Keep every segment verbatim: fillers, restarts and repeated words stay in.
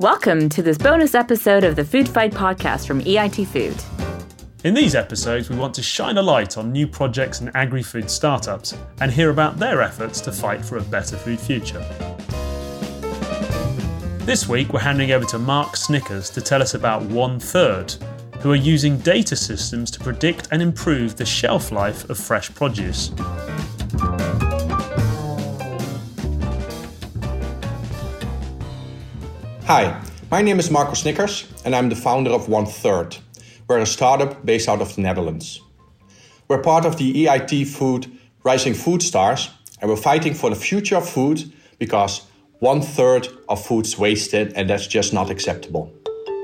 Welcome to this bonus episode of the Food Fight podcast from E I T Food. In these episodes, we want to shine a light on new projects and agri-food startups and hear about their efforts to fight for a better food future. This week, we're handing over to Mark Snickers to tell us about One Third, who are using data systems to predict and improve the shelf life of fresh produce. Hi, my name is Marco Snickers and I'm the founder of One Third. We're a startup based out of the Netherlands. We're part of the E I T Food Rising Food Stars and we're fighting for the future of food because one third of food's wasted and that's just not acceptable.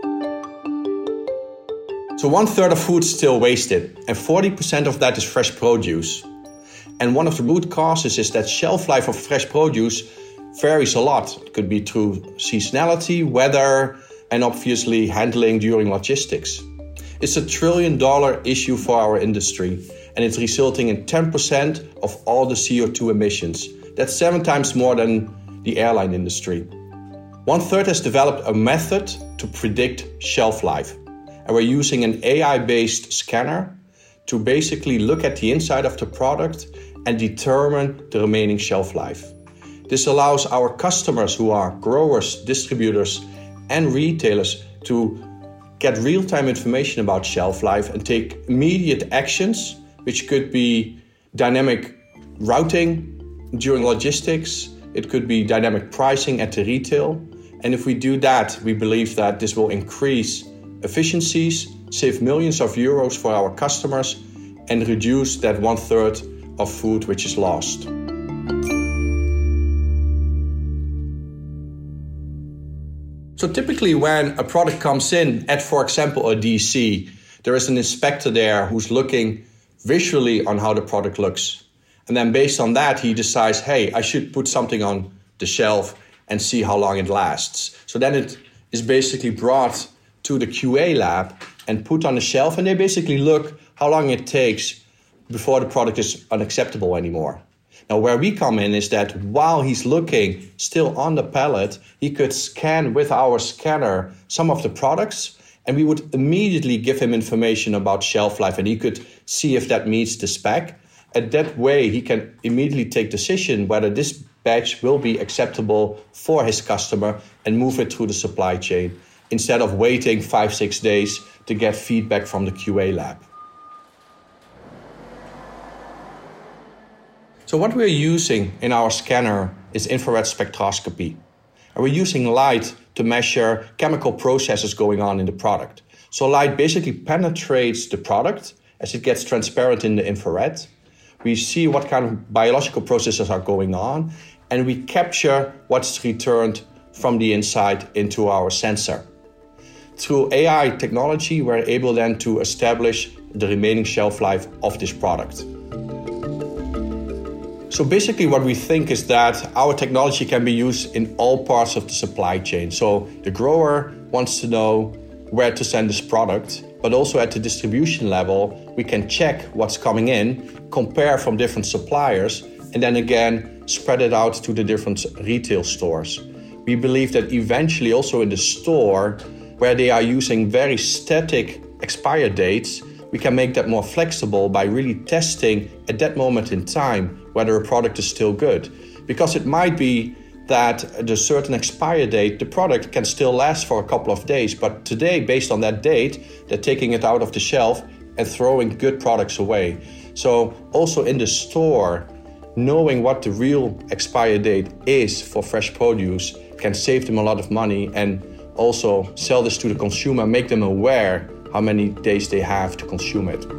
So one third of food is still wasted and forty percent of that is fresh produce. And one of the root causes is that shelf life of fresh produce varies a lot. It could be through seasonality, weather, and obviously handling during logistics. It's a trillion dollar issue for our industry, and it's resulting in ten percent of all the C O two emissions. That's seven times more than the airline industry. One Third has developed a method to predict shelf life, and we're using an A I-based scanner to basically look at the inside of the product and determine the remaining shelf life. This allows our customers, who are growers, distributors, and retailers, to get real-time information about shelf life and take immediate actions, which could be dynamic routing during logistics. It could be dynamic pricing at the retail. And if we do that, we believe that this will increase efficiencies, save millions of euros for our customers, and reduce that one third of food which is lost. So typically when a product comes in at, for example, a D C, there is an inspector there who's looking visually on how the product looks. And then based on that, he decides, hey, I should put something on the shelf and see how long it lasts. So then it is basically brought to the Q A lab and put on the shelf, and they basically look how long it takes before the product is unacceptable anymore. Now, where we come in is that while he's looking still on the pallet, he could scan with our scanner some of the products, and we would immediately give him information about shelf life, and he could see if that meets the spec. And that way, he can immediately take decision whether this batch will be acceptable for his customer and move it through the supply chain, instead of waiting five, six days to get feedback from the Q A lab. So what we're using in our scanner is infrared spectroscopy. And we're using light to measure chemical processes going on in the product. So light basically penetrates the product as it gets transparent in the infrared. We see what kind of biological processes are going on, and we capture what's returned from the inside into our sensor. Through A I technology, we're able then to establish the remaining shelf life of this product. So basically what we think is that our technology can be used in all parts of the supply chain. So the grower wants to know where to send this product, but also at the distribution level, we can check what's coming in, compare from different suppliers, and then again, spread it out to the different retail stores. We believe that eventually also in the store, where they are using very static expire dates, we can make that more flexible by really testing at that moment in time whether a product is still good. Because it might be that at a certain expire date, the product can still last for a couple of days, but today, based on that date, they're taking it out of the shelf and throwing good products away. So also in the store, knowing what the real expire date is for fresh produce can save them a lot of money, and also sell this to the consumer, make them aware how many days they have to consume it.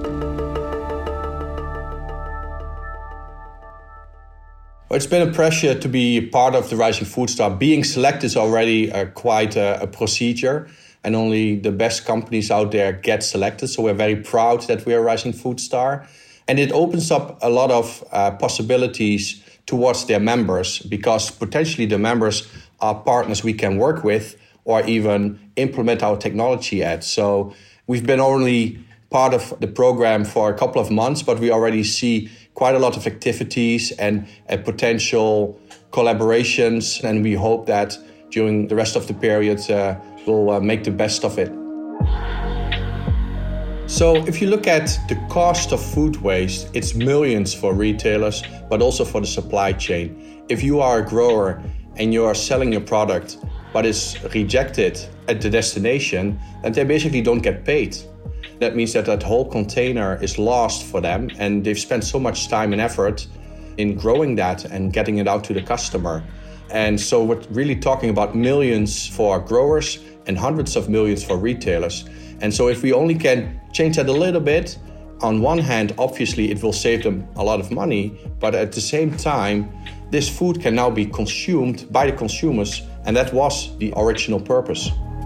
Well, it's been a pleasure to be part of the Rising Food Star. Being selected is already uh, quite a, a procedure, and only the best companies out there get selected. So we're very proud that we're a Rising Food Star. And it opens up a lot of uh, possibilities towards their members, because potentially the members are partners we can work with or even implement our technology at. So we've been only part of the program for a couple of months, but we already see quite a lot of activities and uh, potential collaborations. And we hope that during the rest of the period uh, will uh, make the best of it. So if you look at the cost of food waste, it's millions for retailers, but also for the supply chain. If you are a grower and you are selling your product, but it's rejected at the destination, then they basically don't get paid. That means that that whole container is lost for them, and they've spent so much time and effort in growing that and getting it out to the customer. And so we're really talking about millions for growers and hundreds of millions for retailers. And so if we only can change that a little bit, on one hand, obviously it will save them a lot of money, but at the same time, this food can now be consumed by the consumers, and that was the original purpose.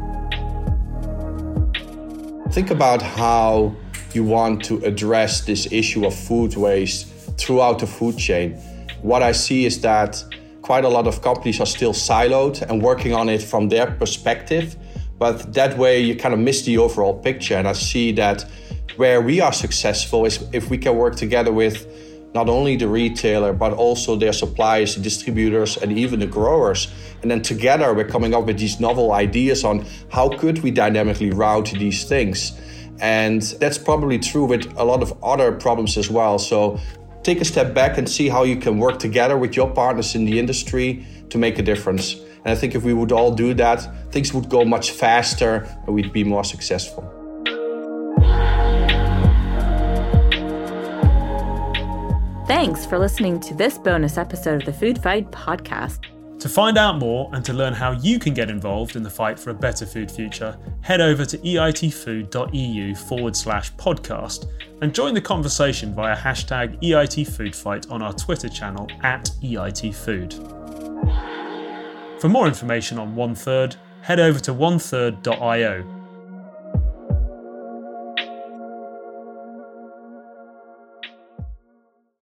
Think about how you want to address this issue of food waste throughout the food chain. What I see is that quite a lot of companies are still siloed and working on it from their perspective, but that way you kind of miss the overall picture. And I see that where we are successful is if we can work together with not only the retailer, but also their suppliers, the distributors, and even the growers. And then together we're coming up with these novel ideas on how could we dynamically route these things. And that's probably true with a lot of other problems as well. So take a step back and see how you can work together with your partners in the industry to make a difference. And I think if we would all do that, things would go much faster and we'd be more successful. Thanks for listening to this bonus episode of the Food Fight podcast. To find out more and to learn how you can get involved in the fight for a better food future, head over to eitfood.eu forward slash podcast and join the conversation via hashtag EITFoodFight on our Twitter channel at EITFood. For more information on One Third, head over to one third dot io.